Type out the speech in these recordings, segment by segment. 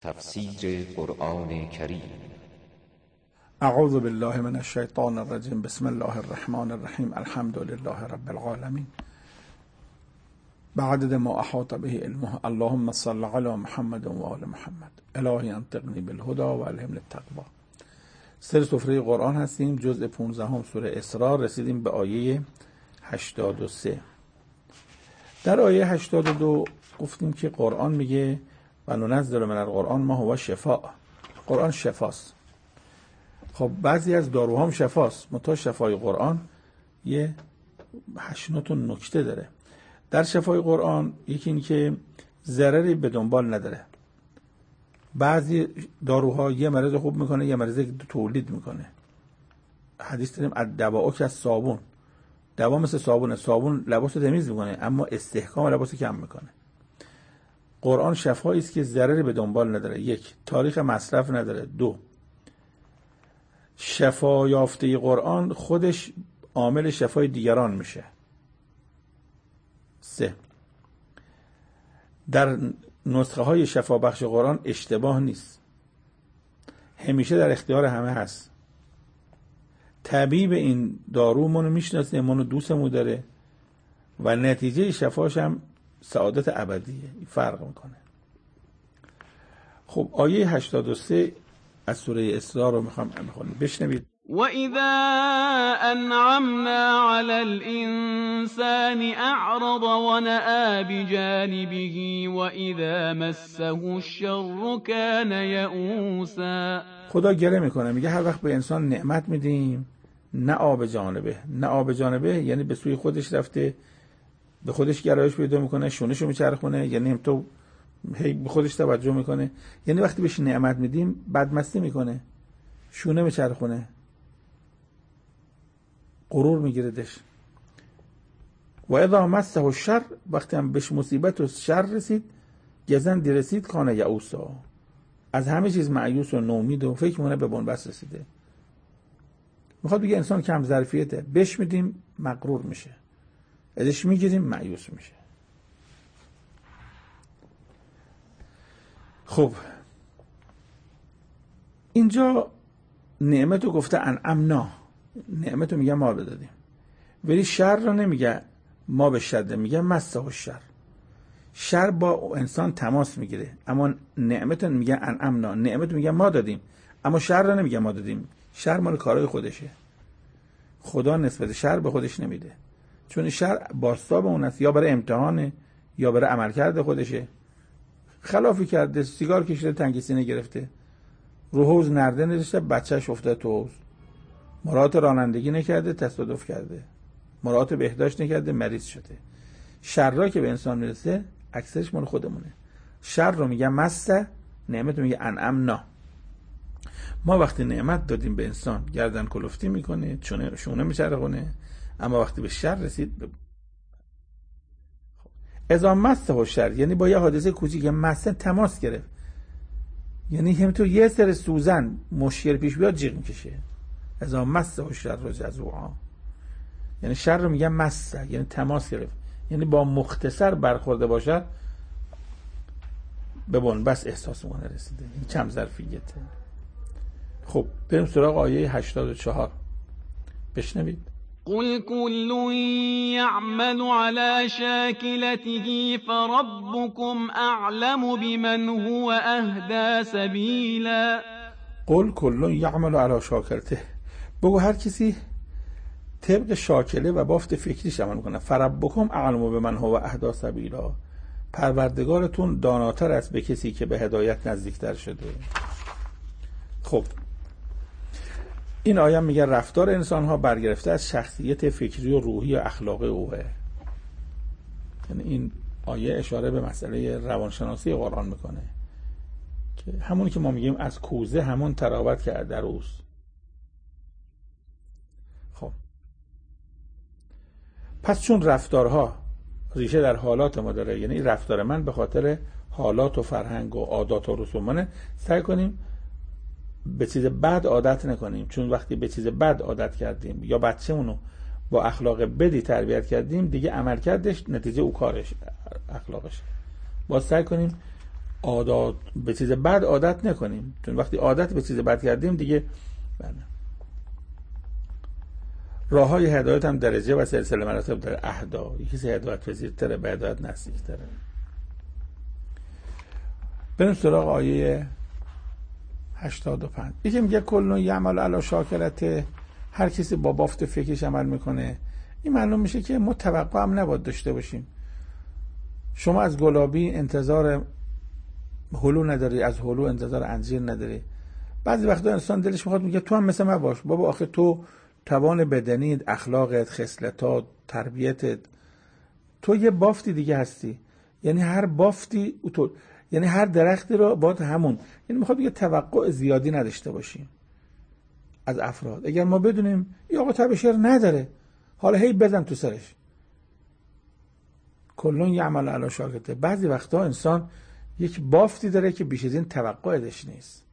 تفسیر قرآن کریم. اعوذ بالله من الشیطان الرجیم. بسم الله الرحمن الرحیم. الحمد لله رب العالمین بعدد ما احاط به علمه. اللهم صل علی محمد و آل محمد. الهی انطقنی بالهدى و الهمنی التقوی. سر سفره قرآن هستیم، جزء 15 سوره اسراء. رسیدیم به آیه 83. در آیه 82 گفتیم که قرآن میگه و ننزل من القرآن ما هو شفاء. قرآن شفاست. خب بعضی از داروها هم شفاست، منتها شفای قرآن یه 8 نکته داره. در شفای قرآن یکی این که ضرری به دنبال نداره. بعضی داروها یه مرض خوب میکنه، یه مرض تولید میکنه. حدیث داریم الدواء کالصابون. دوا مثل صابونه. صابون لباس رو تمیز میکنه اما استحکام لباس کم میکنه. قرآن شفایی است که ضرری به دنبال نداره. 1. تاریخ مصرف نداره. 2. شفا یافته قرآن خودش عامل شفای دیگران میشه. 3. در نسخه های شفا بخش قرآن اشتباه نیست، همیشه در اختیار همه هست. طبیب این دارو منو میشناسه، منو دوستمو داره و نتیجه شفاش هم سعادت ابدیه. فرق میکنه. خب آیه 83 از سوره اسراء رو میخوام بخونیم، بشنوید. وَإِذَا أَنْعَمْنَا عَلَى الْإِنسَانِ أَعْرَضَ وَنَأَىٰ بِجَانِبِهِ وَإِذَا مَسَّهُ الشَّرُّ كَانَ یئوسا. خدا گله میکنه، میگه هر وقت به انسان نعمت میدیم نه آب جانبه. نه آب جانبه یعنی به سوی خودش رفته، به خودش گرایش پیدا میکنه، شونشو میچرخونه، یعنی تو هی به خودش توجه میکنه. یعنی وقتی بهش نعمت میدیم بدمستی میکنه، شونه میچرخونه، غرور میگیردش. و اذا مسه الشر، وقتی هم بهش مصیبت و شر رسید، گزندی رسید، کان یئوسا، از همه چیز مایوس و نومید و فکر میکنه به بنبست رسیده. میخواد بگه انسان کم ظرفیته، بهش میدیم مغرور میشه، ازش میگیریم مایوس میشه. خب اینجا نعمتو گفته انعمنا، نعمتو میگه ما بدادیم، ولی شر رو نمیگه ما به شده، میگه مسه الشر. شر با انسان تماس میگیره، اما نعمتو میگه انعمنا، نعمتو میگه ما دادیم، اما شر رو نمیگه ما دادیم. شر مال کارهای خودشه. خدا نسبت شر به خودش نمیده، چون شر بازتاب اون است، یا برای امتحانه یا برای عملکرد خودشه. خلافی کرده، سیگار کشیده، تنگی سینه گرفته، رو حوض نرده نشسته، بچهش افتاد تو حوض. مراعات رانندگی نکرده، تصادف کرده. مراعات بهداشت نکرده، مریض شده. شرا که به انسان میرسه اکثرش مال خودمونه. شر رو میگه مسه، نعمت رو میگه انعمنا. ما وقتی نعمت دادیم به انسان گردن کلفتی میکنه، شونه میچرخونه، اما وقتی به شر رسید اذا مسه الشر، یعنی با یه حادثه کوچیک مسه تماس گرفت، یعنی همینطور یه سر سوزن مشکل پیش بیاد جیغ میکشه. اذا مسه الشر جزوعا، یعنی شر رو میگن مسه، یعنی تماس گرفت، یعنی با مختصر برخورده باشد به بنبست احساس میکنه رسیده. این کم ظرفیته. خب بریم سراغ آیه 84، بشنوید. قل كل يعمل على شاكلته فربكم أعلم بمن هو أهدى سبيلا. قل كل يعمل على شاکلته، بگو هر کسی طبق شاکله و بافت فکریش عمل میکنه. فربکم اعلم بمن هو اهدی سبیلا، پروردگارتون داناتر است به کسی که به هدایت نزدیکتر شده. خب این آیه میگه رفتار انسان ها برگرفته از شخصیت فکری و روحی و اخلاقی اوه. یعنی این آیه اشاره به مسئله روانشناسی قرآن میکنه که همونی که ما میگیم از کوزه همون تراوت که در اوست. خب پس چون رفتارها ریشه در حالات ما داره، یعنی رفتار من به خاطر حالات و فرهنگ و عادات و رسومانه، سعی کنیم به چیز بد عادت نکنیم. چون وقتی به چیز بد عادت کردیم یا بچه‌مونو با اخلاق بدی تربیت کردیم، دیگه عمل کردش نتیجه او کارش اخلاقش. باید سعی کنیم عادات به چیز بد عادت نکنیم، چون وقتی عادت به چیز بد کردیم دیگه راه های هدایت هم درجه و سلسله مراتب داره. اهدا، یکی هدایت پذیرتره، به هدایت نزدیک‌تره. بریم سراغ آیه 85. یکی میگه کل یعمل علی شاکلته، هر کسی با بافت فکرش عمل میکنه. این معلوم میشه که ما توقع هم نباید داشته باشیم. شما از گلابی انتظار هلو نداری، از هلو انتظار انجیر نداری. بعضی وقتا انسان دلش میخواد میگه تو هم مثل من باش. بابا آخه تو توان بدنیت، اخلاقت، خصلتات، تربیتت، تو یه بافتی دیگه هستی. یعنی هر بافتی تو، یعنی هر درختی رو باید همون، یعنی میخواد بگه توقع زیادی نداشته باشیم از افراد. اگر ما بدونیم این آقا تب شعر نداره، حالا هی بزن تو سرش. کلون یعمل علی شاکلته. بعضی وقتا انسان یک بافتی داره که بیش از این توقعش نیست.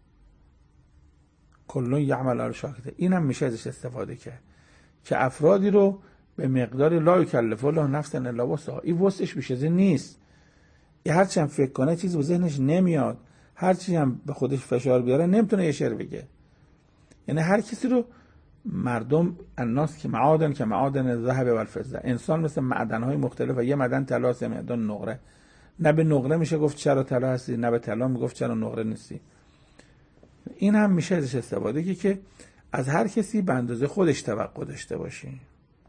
کلون یعمل علی شاکلته. اینم میشه ازش استفاده کرد که افرادی رو به مقدار لا یکلف الله نفسا الا وسعها، این وسعش بیش از این نیست. هرچی هم فکر کنه چیزی به ذهنش نمیاد، هرچی هم به خودش فشار بیاره نمیتونه یه شعر بگه. یعنی هر کسی رو مردم الناس که معادن الذهب والفضه، انسان مثل معدن‌های مختلف و یه معدن طلا است، معدن نقره. نه به نقره میشه گفت چرا طلا هستی، نه به طلا میگفت چرا نقره نیستی. این هم میشه ازش استفاده که از هر کسی به اندازه خودش توقع داشته باشی.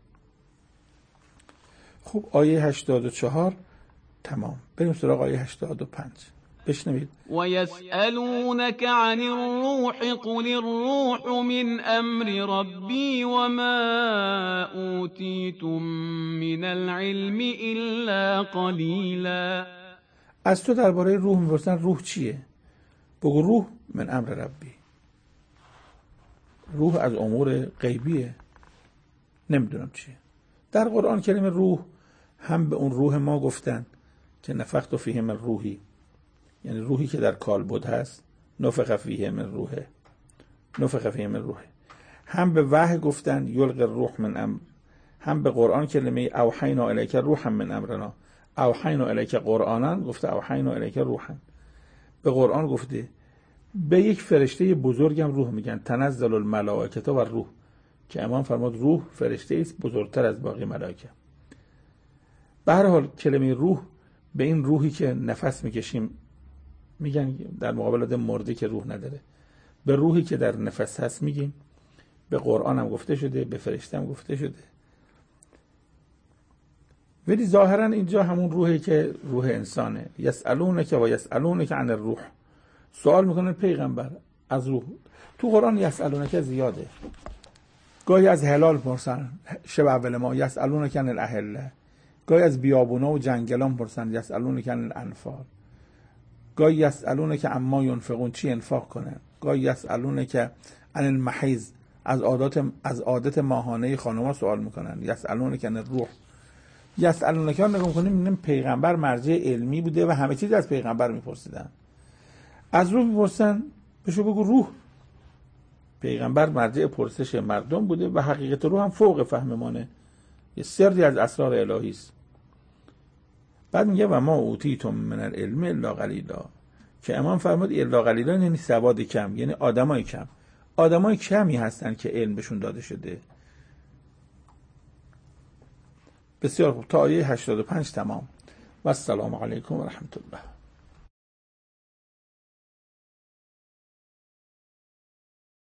خب آیه 84 تمام. بریم سراغ آیه 85. بشنوید. و یسألونک عن الروح قل الروح من امر ربی و ما اوتیتم من العلم الا قلیلا. از تو درباره روح میپرسن روح چیه؟ بگو روح من امر ربی. روح از امور غیبیه، نمیدونم چیه. در قرآن کلمه روح هم به اون روح ما گفتن که نفخت فیه من روحی، یعنی روحی که در کالبد هست، نفخ فیه من روحه. هم به وحی گفتن یلقی الروح من امر. هم به قرآن کلمه اوحینا الیک روحا من امرنا. اوحینا الیک قرآنا گفته اوحینا الیک روحا. به قرآن گفته. به یک فرشته بزرگم روح میگن، تنزل الملائکه و روح، که امام فرمود روح فرشته است بزرگتر از باقی ملائکه. به هر حال کلمه روح به این روحی که نفس میکشیم میگن، در مقابل آدم مرده که روح نداره، به روحی که در نفس هست میگیم. به قرآن هم گفته شده، به فرشته هم گفته شده. ولی ظاهرا اینجا همون روحی که روح انسانه. یسألونک و یسألونک عن الروح، سوال میکنن پیغمبر از روح. تو قرآن یسألونک زیاده. گاهی از هلال پرسن، شب اول ما یسألونک عن الاهله. گاهی از بیابونا و جنگلان پرسن، یسألونک عن الانفال. گاهی یسألونک عما ینفقون، چی انفاق کنن. گاهی یسألونک عن المحیض، از عادت ماهانه خانم‌ها سوال میکنن. یسألونک عن الروح. یسألونک ها نگاه کنیم میبینیم پیغمبر مرجع علمی بوده و همه چیز از پیغمبر میپرسیدن. از روح میپرسن، بهشو بگو روح. پیغمبر مرجع پرسش مردم بوده و حقیقت روح هم فوق فهم مانه، یه سری از اسرار الهی است. بعد میگه و ما اوتیتم من العلم الا قلیلا، که امام فرمود الا قلیلا یعنی سواد کم، یعنی آدمای کمی هستن که علم بهشون داده شده. بسیار خوب. تا آیه 85 تمام. و السلام علیکم و رحمت الله.